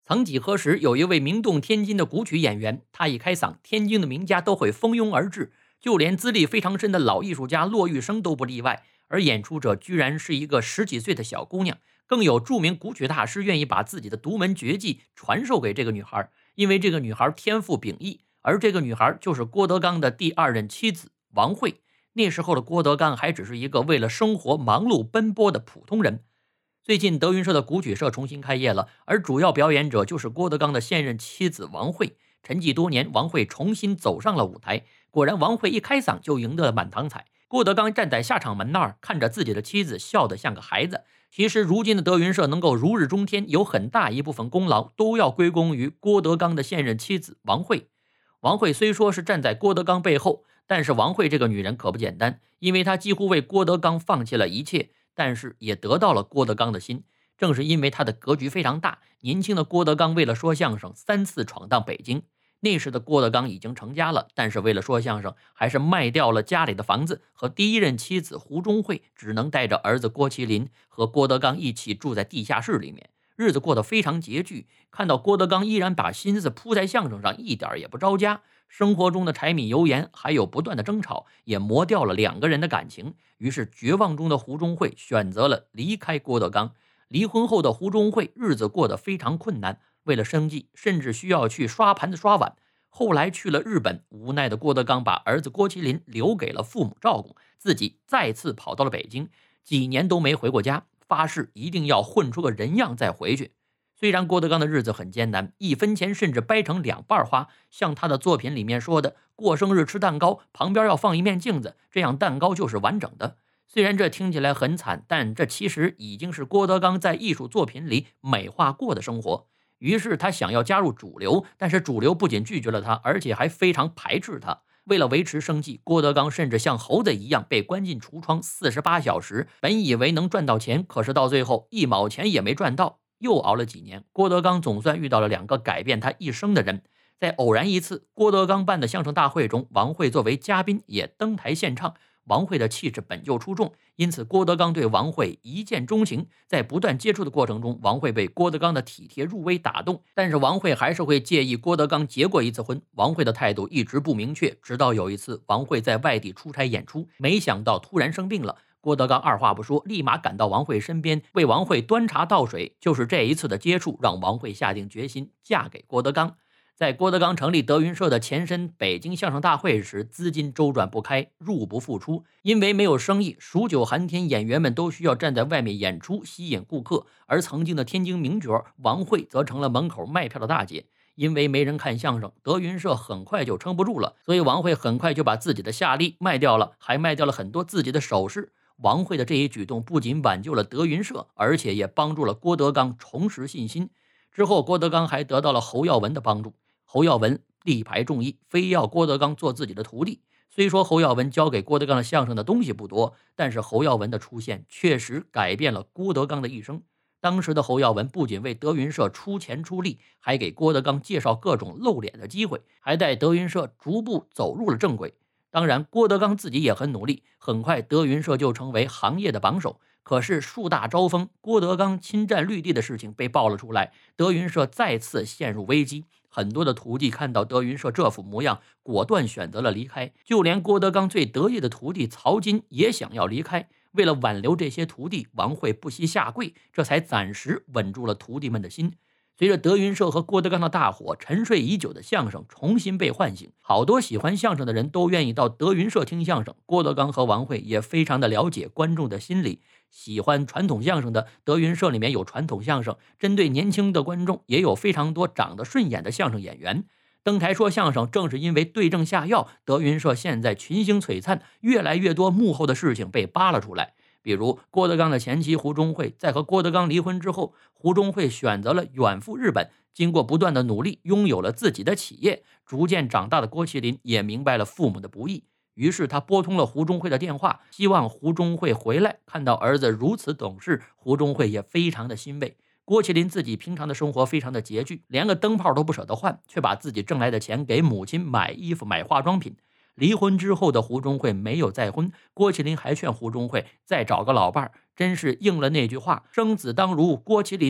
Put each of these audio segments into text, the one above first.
曾几何时，有一位名动天津的古曲演员，他一开嗓，天津的名家都会蜂拥而至，就连资历非常深的老艺术家骆玉笙都不例外。而演出者居然是一个十几岁的小姑娘，更有著名古曲大师愿意把自己的独门绝技传授给这个女孩，因为这个女孩天赋秉异，而这个女孩就是郭德纲的第二任妻子王慧。那时候的郭德纲还只是一个为了生活忙碌奔波的普通人。最近德云社的古曲社重新开业了，而主要表演者就是郭德纲的现任妻子王慧。沉寂多年，王慧重新走上了舞台，果然王慧一开嗓就赢得了满堂彩。郭德纲站在下场门那儿，看着自己的妻子笑得像个孩子。其实如今的德云社能够如日中天，有很大一部分功劳都要归功于郭德纲的现任妻子王慧。王慧虽说是站在郭德纲背后，但是王慧这个女人可不简单，因为她几乎为郭德纲放弃了一切，但是也得到了郭德纲的心。正是因为她的格局非常大，年轻的郭德纲为了说相声3次闯荡北京。那时的郭德纲已经成家了，但是为了说相声，还是卖掉了家里的房子，和第一任妻子胡中慧只能带着儿子郭麒麟和郭德纲一起住在地下室里面，日子过得非常拮据。看到郭德纲依然把心思扑在相声上，一点也不着家，生活中的柴米油盐还有不断的争吵，也磨掉了2个人的感情。于是绝望中的胡中慧选择了离开郭德纲。离婚后的胡中慧日子过得非常困难，为了生计甚至需要去刷盘子刷碗。后来去了日本，无奈的郭德纲把儿子郭麒麟留给了父母照顾，自己再次跑到了北京，几年都没回过家，发誓一定要混出个人样再回去。虽然郭德纲的日子很艰难，1分钱甚至掰成2半花，像他的作品里面说的，过生日吃蛋糕旁边要放一面镜子，这样蛋糕就是完整的。虽然这听起来很惨，但这其实已经是郭德纲在艺术作品里美化过的生活。于是他想要加入主流，但是主流不仅拒绝了他，而且还非常排斥他。为了维持生计，郭德纲甚至像猴子一样被关进橱窗48小时。本以为能赚到钱，可是到最后1毛钱也没赚到。又熬了几年，郭德纲总算遇到了2个改变他一生的人。在偶然一次郭德纲办的相声大会中，王慧作为嘉宾也登台献唱。王慧的气质本就出众，因此郭德纲对王慧一见钟情。在不断接触的过程中，王慧被郭德纲的体贴入微打动，但是王慧还是会介意郭德纲结过一次婚。王慧的态度一直不明确，直到有一次王慧在外地出差演出，没想到突然生病了。郭德纲二话不说，立马赶到王慧身边，为王慧端茶倒水。就是这一次的接触，让王慧下定决心嫁给郭德纲。在郭德纲成立德云社的前身北京相声大会时，资金周转不开，入不敷出。因为没有生意，数九寒天，演员们都需要站在外面演出，吸引顾客。而曾经的天津名角王慧则成了门口卖票的大姐。因为没人看相声，德云社很快就撑不住了，所以王慧很快就把自己的夏利卖掉了，还卖掉了很多自己的首饰。王慧的这一举动不仅挽救了德云社，而且也帮助了郭德纲重拾信心。之后郭德纲还得到了侯耀文的帮助。侯耀文力排众议，非要郭德纲做自己的徒弟。虽说侯耀文教给郭德纲的相声的东西不多，但是侯耀文的出现确实改变了郭德纲的一生。当时的侯耀文不仅为德云社出钱出力，还给郭德纲介绍各种露脸的机会，还带德云社逐步走入了正轨。当然郭德纲自己也很努力，很快德云社就成为行业的榜首。可是树大招风，郭德纲侵占绿地的事情被爆了出来，德云社再次陷入危机。很多的徒弟看到德云社这副模样，果断选择了离开。就连郭德纲最得意的徒弟曹金也想要离开。为了挽留这些徒弟，王慧不惜下跪，这才暂时稳住了徒弟们的心。随着德云社和郭德纲的大火，沉睡已久的相声重新被唤醒，好多喜欢相声的人都愿意到德云社听相声。郭德纲和王慧也非常的了解观众的心理，喜欢传统相声的德云社里面有传统相声，针对年轻的观众也有非常多长得顺眼的相声演员登台说相声。正是因为对症下药，德云社现在群星璀璨，越来越多幕后的事情被扒了出来。比如郭德纲的前妻胡中慧，在和郭德纲离婚之后，胡中慧选择了远赴日本，经过不断的努力，拥有了自己的企业。逐渐长大的郭麒麟也明白了父母的不易，于是他拨通了胡中慧的电话，希望胡中慧回来。看到儿子如此懂事，胡中慧也非常的欣慰。郭麒麟自己平常的生活非常的拮据，连个灯泡都不舍得换，却把自己挣来的钱给母亲买衣服买化妆品。离婚之后的胡中慧没有再婚，郭麒麟还劝胡中慧再找个老伴儿，真是应了那句话，生子当如郭麒麟。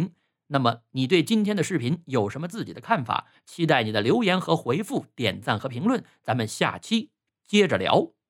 那么你对今天的视频有什么自己的看法？期待你的留言和回复、点赞和评论，咱们下期接着聊。